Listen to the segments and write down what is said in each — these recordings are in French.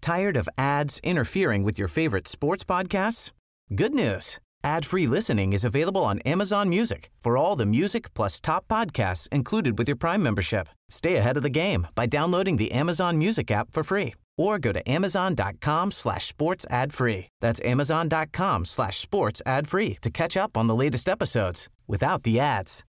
Tired of ads interfering with your favorite sports podcasts? Good news. Ad-free listening is available on Amazon Music for all the music plus top podcasts included with your Prime membership. Stay ahead of the game by downloading the Amazon Music app for free or go to amazon.com/sports ad free. That's amazon.com/sports ad free to catch up on the latest episodes without the ads.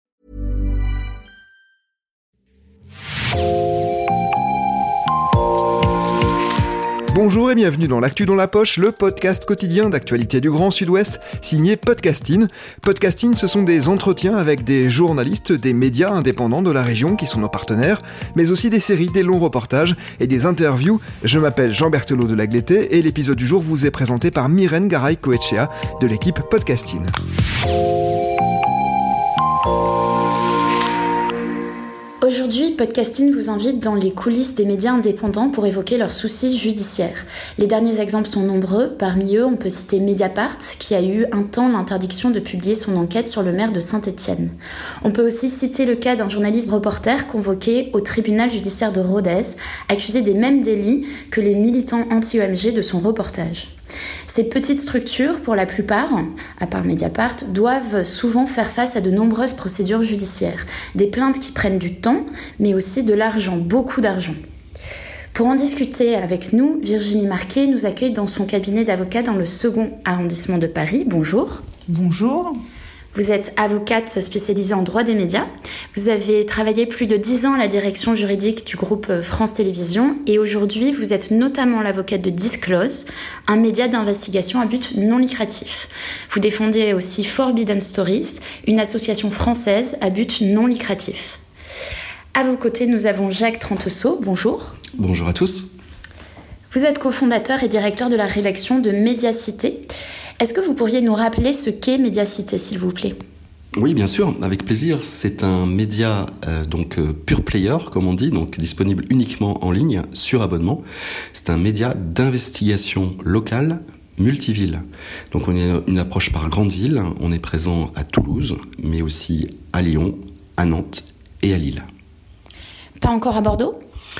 Bonjour et bienvenue dans l'Actu dans la poche, le podcast quotidien d'actualité du Grand Sud-Ouest, signé Podcasting. Podcasting, ce sont des entretiens avec des journalistes, des médias indépendants de la région qui sont nos partenaires, mais aussi des séries, des longs reportages et des interviews. Je m'appelle Jean Berthelot de Lagleté et l'épisode du jour vous est présenté par Myrène Garay-Coetchea de l'équipe Podcasting. Aujourd'hui, Podcasting vous invite dans les coulisses des médias indépendants pour évoquer leurs soucis judiciaires. Les derniers exemples sont nombreux. Parmi eux, on peut citer Mediapart, qui a eu un temps l'interdiction de publier son enquête sur le maire de Saint-Étienne. On peut aussi citer le cas d'un journaliste reporter convoqué au tribunal judiciaire de Rodez, accusé des mêmes délits que les militants anti-OMG de son reportage. Ces petites structures, pour la plupart, à part Mediapart, doivent souvent faire face à de nombreuses procédures judiciaires. Des plaintes qui prennent du temps, mais aussi de l'argent, beaucoup d'argent. Pour en discuter avec nous, Virginie Marquet nous accueille dans son cabinet d'avocat dans le 2e arrondissement de Paris. Bonjour. Bonjour. Vous êtes avocate spécialisée en droit des médias. Vous avez travaillé plus de 10 ans à la direction juridique du groupe France Télévisions et aujourd'hui, vous êtes notamment l'avocate de Disclose, un média d'investigation à but non lucratif. Vous défendez aussi Forbidden Stories, une association française à but non lucratif. À vos côtés, nous avons Jacques Tranteseau. Bonjour. Bonjour à tous. Vous êtes cofondateur et directeur de la rédaction de Médiacité. Est-ce que vous pourriez nous rappeler ce qu'est Médiacité, s'il vous plaît ? Oui, bien sûr, avec plaisir. C'est un média pure player, comme on dit, donc disponible uniquement en ligne, sur abonnement. C'est un média d'investigation locale, multiville. Donc on a une approche par grande ville. On est présent à Toulouse, mais aussi à Lyon, à Nantes et à Lille. Pas encore à Bordeaux ?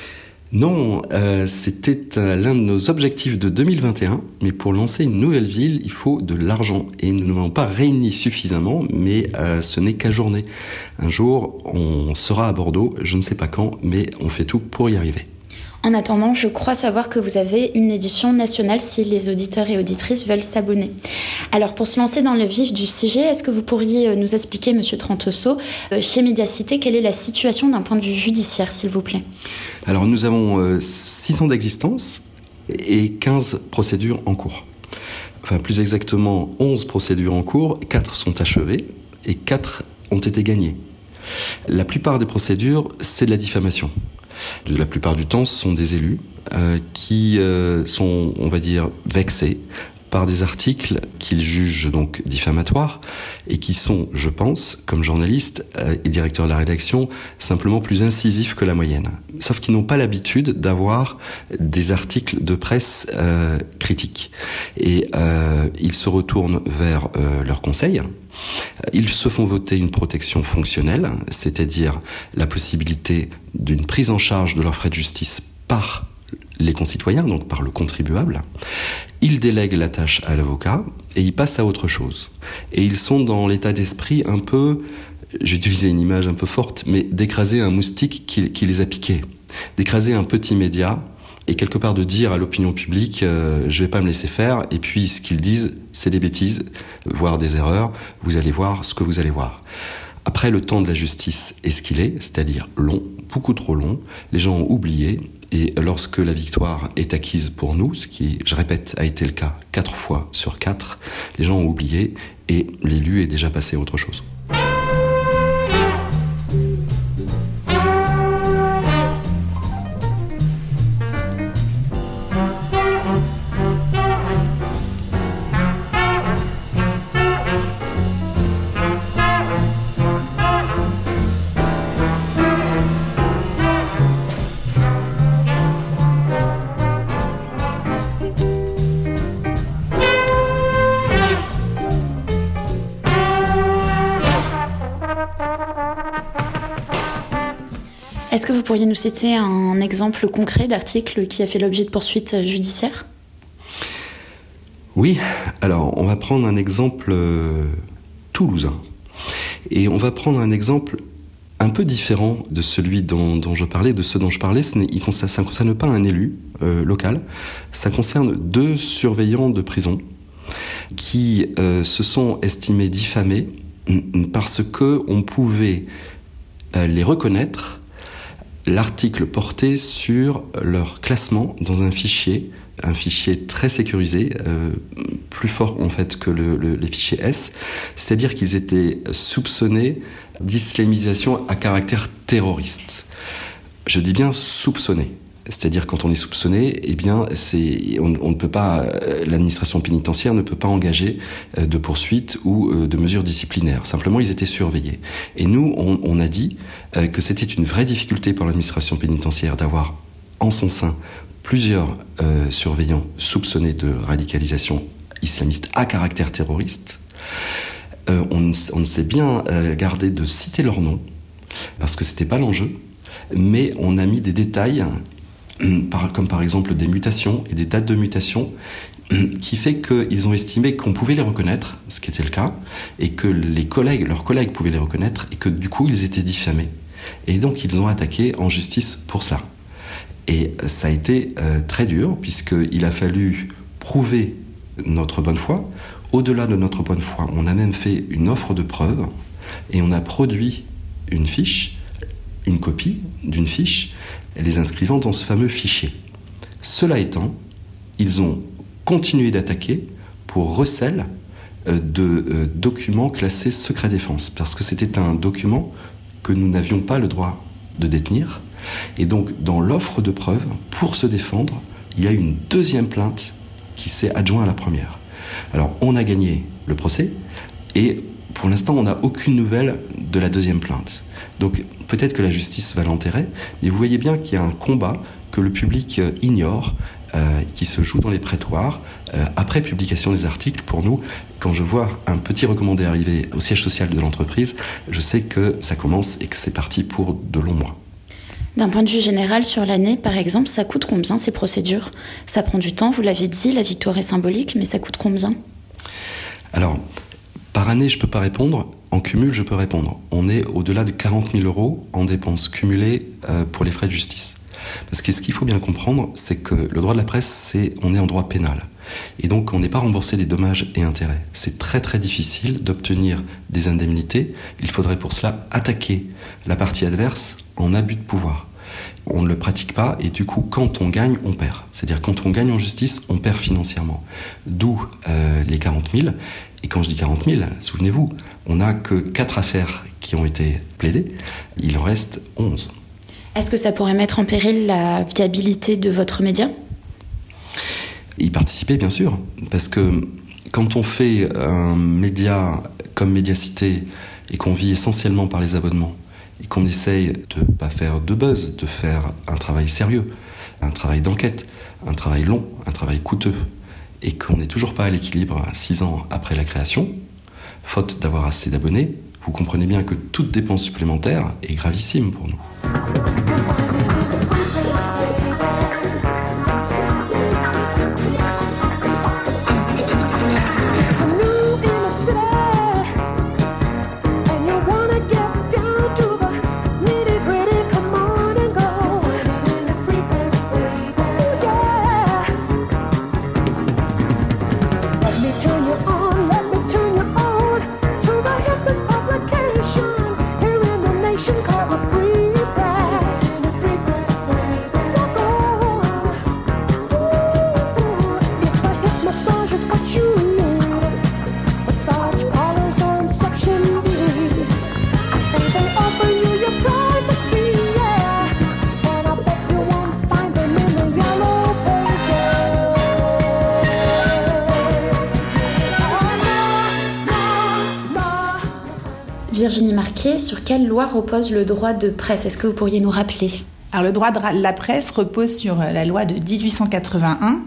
Non, c'était l'un de nos objectifs de 2021, mais pour lancer une nouvelle ville, il faut de l'argent. Et nous ne l'avons pas réuni suffisamment, mais ce n'est qu'à journée. Un jour, on sera à Bordeaux, je ne sais pas quand, mais on fait tout pour y arriver. En attendant, je crois savoir que vous avez une édition nationale si les auditeurs et auditrices veulent s'abonner. Alors, pour se lancer dans le vif du sujet, est-ce que vous pourriez nous expliquer, Monsieur Tranteseau, chez Médiacité, quelle est la situation d'un point de vue judiciaire, s'il vous plaît ? Alors, nous avons 6 ans d'existence et 15 procédures en cours. Enfin, plus exactement, 11 procédures en cours, 4 sont achevées et 4 ont été gagnées. La plupart des procédures, c'est de la diffamation. La plupart du temps, ce sont des élus qui sont, on va dire, vexés par des articles qu'ils jugent donc diffamatoires et qui sont, je pense, comme journaliste et directeur de la rédaction, simplement plus incisifs que la moyenne. Sauf qu'ils n'ont pas l'habitude d'avoir des articles de presse critiques. Et ils se retournent vers leurs conseils. Ils se font voter une protection fonctionnelle, c'est-à-dire la possibilité d'une prise en charge de leurs frais de justice par les concitoyens, donc par le contribuable. Ils délèguent la tâche à l'avocat et ils passent à autre chose. Et ils sont dans l'état d'esprit un peu, j'ai utilisé une image un peu forte, mais d'écraser un moustique qui les a piqués, d'écraser un petit média et quelque part de dire à l'opinion publique je vais pas me laisser faire, et puis ce qu'ils disent c'est des bêtises, voire des erreurs, vous allez voir ce que vous allez voir. Après, le temps de la justice est ce qu'il est, c'est-à-dire long, beaucoup trop long, les gens ont oublié, et lorsque la victoire est acquise pour nous, ce qui, je répète, a été le cas 4 fois sur 4, les gens ont oublié et l'élu est déjà passé à autre chose. Est-ce que vous pourriez nous citer un exemple concret d'article qui a fait l'objet de poursuites judiciaires ? Oui, alors on va prendre un exemple toulousain. Et on va prendre un exemple un peu différent de celui dont je parlais, de ceux dont je parlais. Ça ne concerne pas un élu local, ça concerne 2 surveillants de prison qui se sont estimés diffamés parce qu'on pouvait les reconnaître. L'article portait sur leur classement dans un fichier très sécurisé, plus fort en fait que les fichiers S, c'est-à-dire qu'ils étaient soupçonnés d'islamisation à caractère terroriste. Je dis bien soupçonnés. C'est-à-dire quand on est soupçonné, eh bien, on ne peut pas, l'administration pénitentiaire ne peut pas engager de poursuites ou de mesures disciplinaires. Simplement, ils étaient surveillés. Et nous, on a dit que c'était une vraie difficulté pour l'administration pénitentiaire d'avoir en son sein plusieurs surveillants soupçonnés de radicalisation islamiste à caractère terroriste. On s'est bien gardé de citer leurs noms parce que c'était pas l'enjeu, mais on a mis des détails comme par exemple des mutations et des dates de mutation, qui fait qu'ils ont estimé qu'on pouvait les reconnaître, ce qui était le cas, et que leurs collègues pouvaient les reconnaître, et que du coup ils étaient diffamés. Et donc ils ont attaqué en justice pour cela. Et ça a été très dur, puisqu'il a fallu prouver notre bonne foi. Au-delà de notre bonne foi, on a même fait une offre de preuve, et on a produit une copie d'une fiche, les inscrivant dans ce fameux fichier. Cela étant, ils ont continué d'attaquer pour recel de documents classés secret défense, parce que c'était un document que nous n'avions pas le droit de détenir. Et donc, dans l'offre de preuve, pour se défendre, il y a une 2e plainte qui s'est adjointe à la première. Alors, on a gagné le procès, et pour l'instant, on n'a aucune nouvelle de la 2e plainte. Donc, peut-être que la justice va l'enterrer, mais vous voyez bien qu'il y a un combat que le public ignore, qui se joue dans les prétoires, après publication des articles. Pour nous, quand je vois un petit recommandé arriver au siège social de l'entreprise, je sais que ça commence et que c'est parti pour de longs mois. D'un point de vue général, sur l'année, par exemple, ça coûte combien ces procédures ? Ça prend du temps, vous l'avez dit, la victoire est symbolique, mais ça coûte combien ? Alors, par année, je ne peux pas répondre. En cumul, je peux répondre. On est au-delà de 40 000 € en dépenses cumulées pour les frais de justice. Parce que ce qu'il faut bien comprendre, c'est que le droit de la presse, on est en droit pénal. Et donc, on n'est pas remboursé des dommages et intérêts. C'est très très difficile d'obtenir des indemnités. Il faudrait pour cela attaquer la partie adverse en abus de pouvoir. On ne le pratique pas et du coup, quand on gagne, on perd. C'est-à-dire quand on gagne en justice, on perd financièrement. D'où les 40 000. Et quand je dis 40 000, souvenez-vous, on n'a que 4 affaires qui ont été plaidées. Il en reste 11. Est-ce que ça pourrait mettre en péril la viabilité de votre média ? Y participer, bien sûr. Parce que quand on fait un média comme Médiacité et qu'on vit essentiellement par les abonnements, et qu'on essaye de ne pas faire de buzz, de faire un travail sérieux, un travail d'enquête, un travail long, un travail coûteux, et qu'on n'est toujours pas à l'équilibre 6 ans après la création, faute d'avoir assez d'abonnés, vous comprenez bien que toute dépense supplémentaire est gravissime pour nous. Virginie Marquet, sur quelle loi repose le droit de presse ? Est-ce que vous pourriez nous rappeler ? Alors, le droit de la presse repose sur la loi de 1881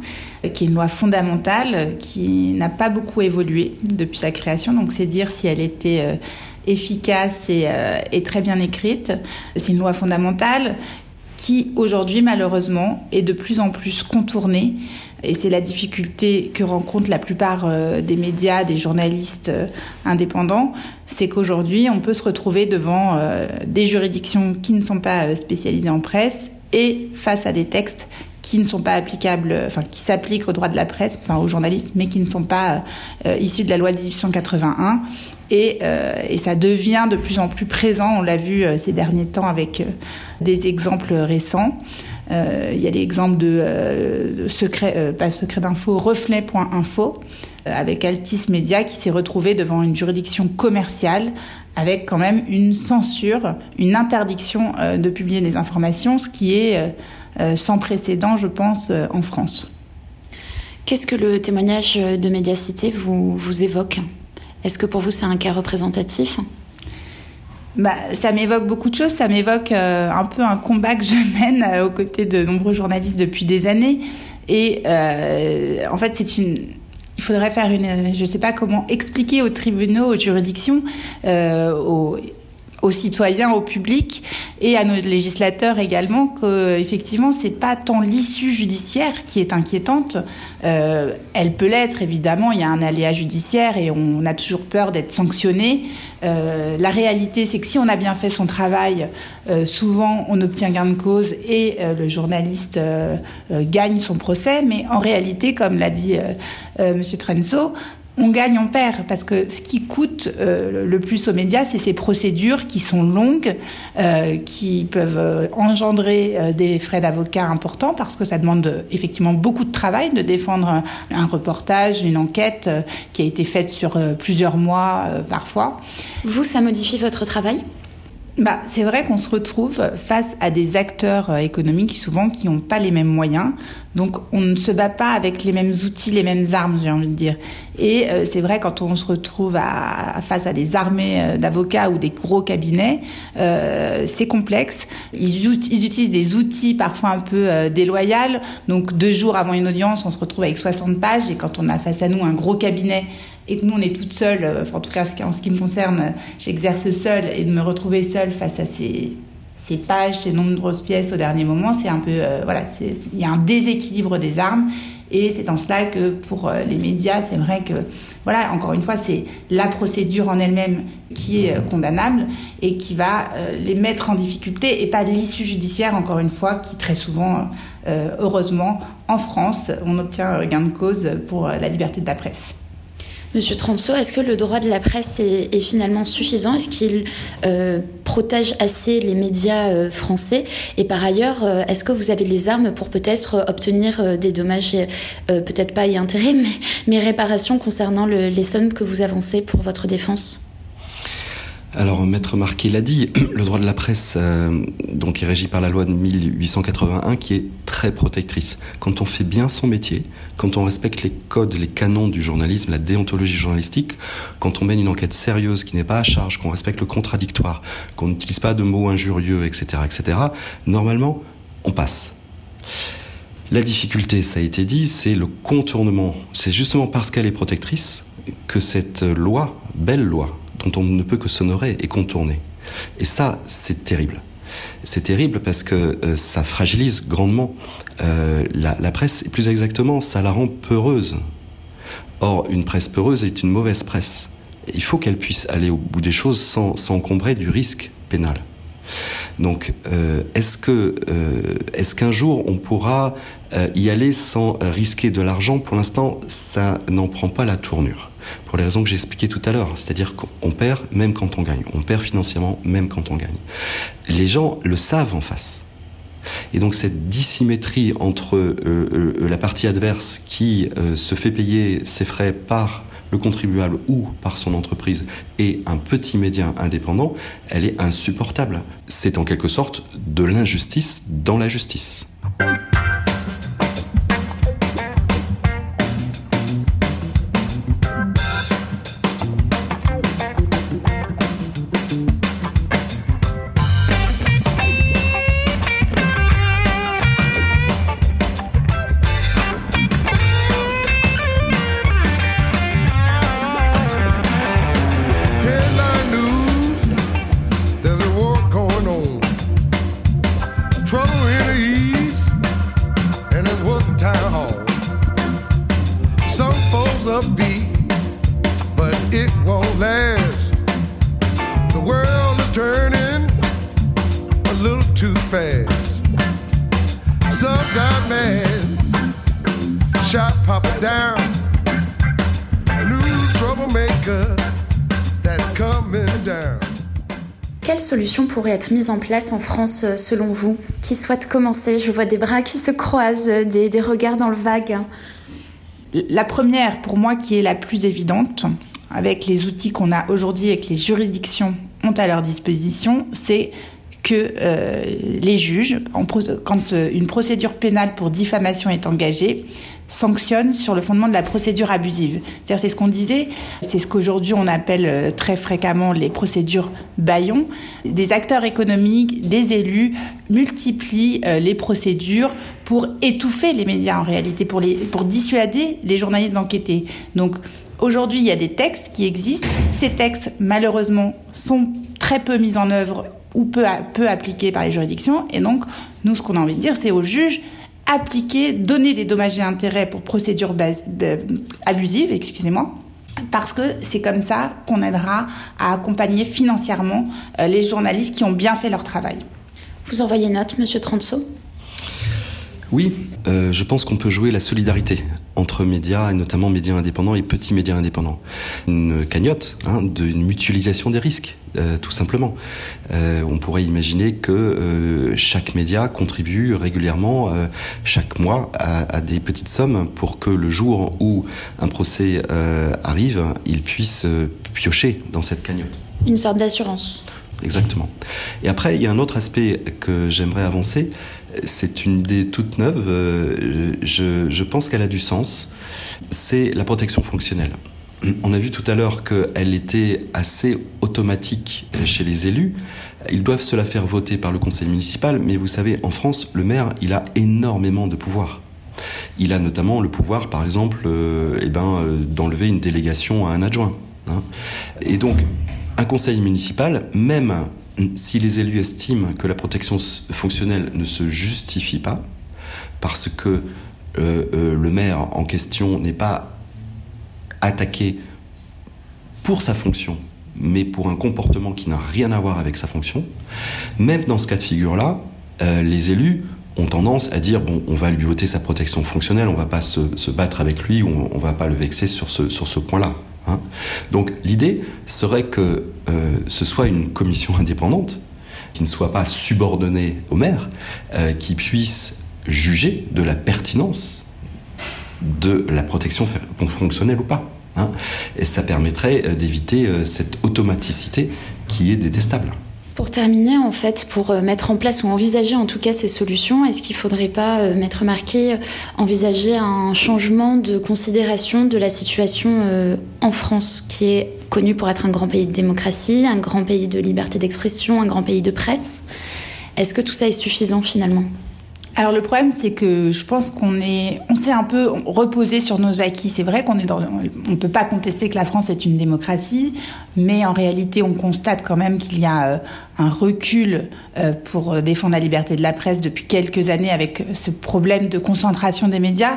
qui est une loi fondamentale qui n'a pas beaucoup évolué depuis sa création. Donc c'est dire si elle était efficace et très bien écrite. C'est une loi fondamentale qui, aujourd'hui, malheureusement, est de plus en plus contournée. Et c'est la difficulté que rencontrent la plupart des médias, des journalistes indépendants. C'est qu'aujourd'hui, on peut se retrouver devant des juridictions qui ne sont pas spécialisées en presse et face à des textes qui ne sont pas applicables, qui s'appliquent au droit de la presse, aux journalistes, mais qui ne sont pas issus de la loi de 1881. Et ça devient de plus en plus présent. On l'a vu ces derniers temps avec des exemples récents. Il y a l'exemple de pas secret d'info, reflet.info, avec Altis Media qui s'est retrouvé devant une juridiction commerciale avec quand même une censure, une interdiction de publier des informations, ce qui est sans précédent, je pense, en France. Qu'est-ce que le témoignage de Médiacité vous évoque ? Est-ce que pour vous, c'est un cas représentatif ? Ça m'évoque beaucoup de choses. Ça m'évoque un peu un combat que je mène aux côtés de nombreux journalistes depuis des années. Et en fait, il faudrait faire je ne sais pas comment expliquer aux tribunaux, aux juridictions, aux citoyens, au public et à nos législateurs également que effectivement c'est pas tant l'issue judiciaire qui est inquiétante. Elle peut l'être évidemment, il y a un aléa judiciaire et on a toujours peur d'être sanctionné. La réalité c'est que si on a bien fait son travail, souvent on obtient gain de cause et le journaliste gagne son procès. Mais en réalité, comme l'a dit Monsieur Trenso, on gagne, on perd, parce que ce qui coûte le plus aux médias, c'est ces procédures qui sont longues, qui peuvent engendrer des frais d'avocat importants, parce que ça demande effectivement beaucoup de travail de défendre un reportage, une enquête qui a été faite sur plusieurs mois parfois. Vous, ça modifie votre travail ? C'est vrai qu'on se retrouve face à des acteurs économiques souvent qui n'ont pas les mêmes moyens. Donc on ne se bat pas avec les mêmes outils, les mêmes armes, j'ai envie de dire. Et c'est vrai quand on se retrouve face à des armées d'avocats ou des gros cabinets, c'est complexe. Ils utilisent des outils parfois un peu déloyaux. Donc 2 jours avant une audience, on se retrouve avec 60 pages. Et quand on a face à nous un gros cabinet et que nous on est toutes seules, en tout cas en ce qui me concerne, j'exerce seule, et de me retrouver seule face à ces pages, ces nombreuses pièces au dernier moment, c'est un peu il y a un déséquilibre des armes. Et c'est en cela que pour les médias, c'est vrai que encore une fois, c'est la procédure en elle-même qui est condamnable et qui va les mettre en difficulté, et pas l'issue judiciaire, encore une fois, qui très souvent, heureusement, en France, on obtient gain de cause pour la liberté de la presse. Monsieur Trenso, est-ce que le droit de la presse est finalement suffisant ? Est-ce qu'il protège assez les médias français ? Et par ailleurs, est-ce que vous avez les armes pour peut-être obtenir des dommages, peut-être pas et intérêts, mais réparations concernant les sommes que vous avancez pour votre défense ? Alors, Maître Marquet l'a dit, le droit de la presse donc est régi par la loi de 1881 qui est très protectrice. Quand on fait bien son métier, quand on respecte les codes, les canons du journalisme, la déontologie journalistique, quand on mène une enquête sérieuse qui n'est pas à charge, qu'on respecte le contradictoire, qu'on n'utilise pas de mots injurieux, etc., normalement, on passe. La difficulté, ça a été dit, c'est le contournement. C'est justement parce qu'elle est protectrice que cette loi, belle loi, dont on ne peut que s'honorer et contourner. Et ça, c'est terrible. C'est terrible parce que ça fragilise grandement la presse, et plus exactement, ça la rend peureuse. Or, une presse peureuse est une mauvaise presse. Il faut qu'elle puisse aller au bout des choses sans encombrer du risque pénal. Donc, est-ce qu'un jour on pourra y aller sans risquer de l'argent ? Pour l'instant, ça n'en prend pas la tournure. Pour les raisons que j'ai expliquées tout à l'heure, c'est-à-dire qu'on perd même quand on gagne. On perd financièrement même quand on gagne. Les gens le savent en face. Et donc cette dissymétrie entre la partie adverse qui se fait payer ses frais par le contribuable ou par son entreprise et un petit média indépendant, elle est insupportable. C'est en quelque sorte de l'injustice dans la justice. goes upbeat, but it won't last. The world is turning a little too fast. Some got mad, shot Papa down. New troublemaker that's coming down. Quelle solution pourrait être mise en place en France selon vous ? Qui souhaite commencer ? Je vois des bras qui se croisent, des regards dans le vague. La première, pour moi, qui est la plus évidente, avec les outils qu'on a aujourd'hui et que les juridictions ont à leur disposition, c'est que les juges, quand une procédure pénale pour diffamation est engagée, sanctionnent sur le fondement de la procédure abusive. C'est-à-dire, c'est ce qu'on disait, c'est ce qu'aujourd'hui on appelle très fréquemment les procédures bâillons. Des acteurs économiques, des élus multiplient les procédures pour étouffer les médias en réalité, pour dissuader les journalistes d'enquêter. Donc, aujourd'hui, il y a des textes qui existent. Ces textes, malheureusement, sont très peu mis en œuvre ou peu appliqués par les juridictions. Et donc, nous, ce qu'on a envie de dire, c'est aux juges, donner des dommages et intérêts pour procédures abusives, parce que c'est comme ça qu'on aidera à accompagner financièrement les journalistes qui ont bien fait leur travail. Vous envoyez note, Monsieur Transo ? Oui, je pense qu'on peut jouer la solidarité entre médias, et notamment médias indépendants et petits médias indépendants. Une cagnotte, d'une mutualisation des risques, tout simplement. On pourrait imaginer que chaque média contribue régulièrement, chaque mois, à des petites sommes pour que le jour où un procès arrive, il puisse piocher dans cette cagnotte. Une sorte d'assurance. Exactement. Et après, il y a un autre aspect que j'aimerais avancer. C'est une idée toute neuve. Je pense qu'elle a du sens. C'est la protection fonctionnelle. On a vu tout à l'heure qu'elle était assez automatique chez les élus. Ils doivent se la faire voter par le conseil municipal, mais vous savez, en France, le maire, il a énormément de pouvoir. Il a notamment le pouvoir, par exemple, d'enlever une délégation à un adjoint. Et donc, un conseil municipal, même si les élus estiment que la protection fonctionnelle ne se justifie pas, parce que le maire en question n'est pas attaqué pour sa fonction, mais pour un comportement qui n'a rien à voir avec sa fonction, même dans ce cas de figure-là, les élus ont tendance à dire on va lui voter sa protection fonctionnelle, on va pas se battre avec lui, on va pas le vexer sur ce point-là. Donc l'idée serait que ce soit une commission indépendante qui ne soit pas subordonnée au maire, qui puisse juger de la pertinence de la protection fonctionnelle ou pas. Et ça permettrait d'éviter cette automaticité qui est détestable. Pour terminer, en fait, pour mettre en place ou envisager en tout cas ces solutions, est-ce qu'il ne faudrait pas, Maître Marquet, envisager un changement de considération de la situation en France, qui est connu pour être un grand pays de démocratie, un grand pays de liberté d'expression, un grand pays de presse ? Est-ce que tout ça est suffisant finalement ? Alors le problème, c'est que je pense qu'on s'est un peu reposé sur nos acquis. C'est vrai qu'on on peut pas contester que la France est une démocratie, mais en réalité, on constate quand même qu'il y a un recul pour défendre la liberté de la presse depuis quelques années avec ce problème de concentration des médias.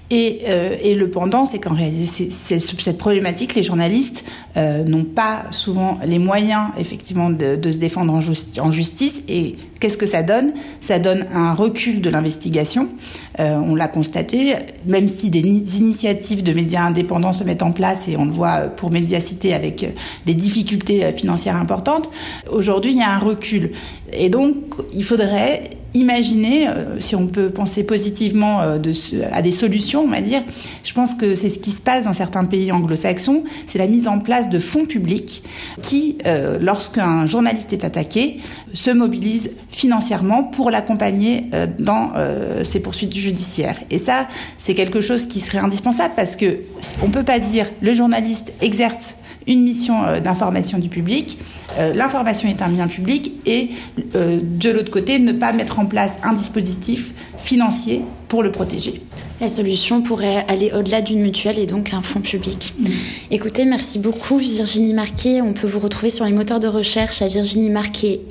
Et le pendant, c'est qu'en réalité, c'est cette problématique, les journalistes n'ont pas souvent les moyens, effectivement, de se défendre en justice. Et qu'est-ce que ça donne ? Ça donne un recul de l'investigation. On l'a constaté, même si des initiatives de médias indépendants se mettent en place, et on le voit pour Médiacité avec des difficultés financières importantes, aujourd'hui, il y a un recul. Et donc, il faudrait imaginer, si on peut penser positivement à des solutions, on va dire, je pense que c'est ce qui se passe dans certains pays anglo-saxons, c'est la mise en place de fonds publics qui, lorsqu'un journaliste est attaqué, se mobilisent financièrement pour l'accompagner dans ses poursuites judiciaires. Et ça, c'est quelque chose qui serait indispensable parce que on peut pas dire le journaliste exerce une mission d'information du public, l'information est un bien public, et de l'autre côté, ne pas mettre en place un dispositif financier pour le protéger. La solution pourrait aller au-delà d'une mutuelle et donc un fonds public. Écoutez, merci beaucoup Virginie Marquet. On peut vous retrouver sur les moteurs de recherche à Virginie Marquet,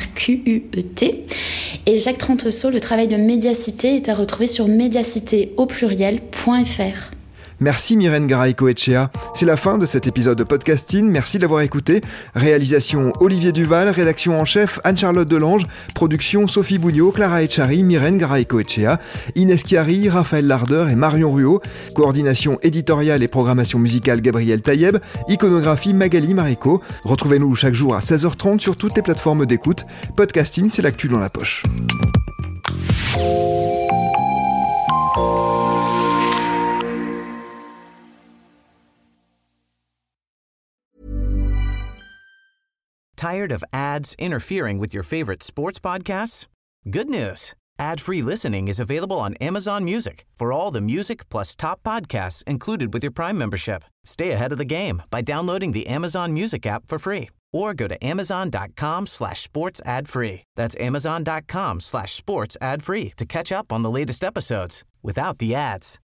Marquet. Et Jacques Tranteseau, le travail de Médiacité est à retrouver sur médiacité au pluriel.fr. Merci Myrène Garay-Coetchea. C'est la fin de cet épisode de Podcasting. Merci de l'avoir écouté. Réalisation Olivier Duval, rédaction en chef Anne-Charlotte Delange, production Sophie Bougnot, Clara Etchari, Myrène Garay-Coetchea, Inès Chiari, Raphaël Larder et Marion Ruot, coordination éditoriale et programmation musicale Gabriel Taïeb, iconographie Magali Marico. Retrouvez-nous chaque jour à 16h30 sur toutes les plateformes d'écoute. Podcasting, c'est l'actu dans la poche. Tired of ads interfering with your favorite sports podcasts? Good news. Ad-free listening is available on Amazon Music for all the music plus top podcasts included with your Prime membership. Stay ahead of the game by downloading the Amazon Music app for free or go to amazon.com/sports ad-free. That's amazon.com/sports ad-free to catch up on the latest episodes without the ads.